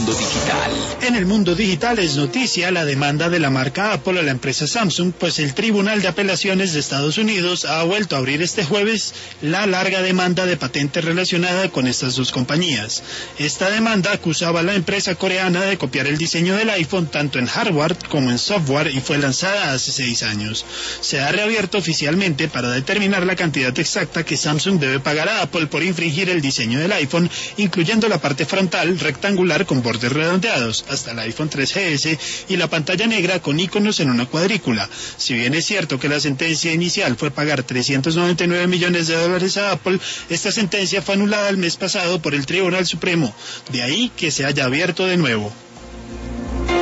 mundo digital. En el mundo digital es noticia la demanda de la marca Apple a la empresa Samsung, pues el Tribunal de Apelaciones de Estados Unidos ha vuelto a abrir este jueves la larga demanda de patentes relacionada con estas dos compañías. Esta demanda acusaba a la empresa coreana de copiar el diseño del iPhone tanto en hardware como en software y fue lanzada hace 6 años. Se ha reabierto oficialmente para determinar la cantidad exacta que Samsung debe pagar a Apple por infringir el diseño del iPhone, incluyendo la parte frontal rectangular con bordes redondeados, hasta el iPhone 3GS y la pantalla negra con iconos en una cuadrícula. Si bien es cierto que la sentencia inicial fue pagar $399 millones a Apple, esta sentencia fue anulada el mes pasado por el Tribunal Supremo, de ahí que se haya abierto de nuevo.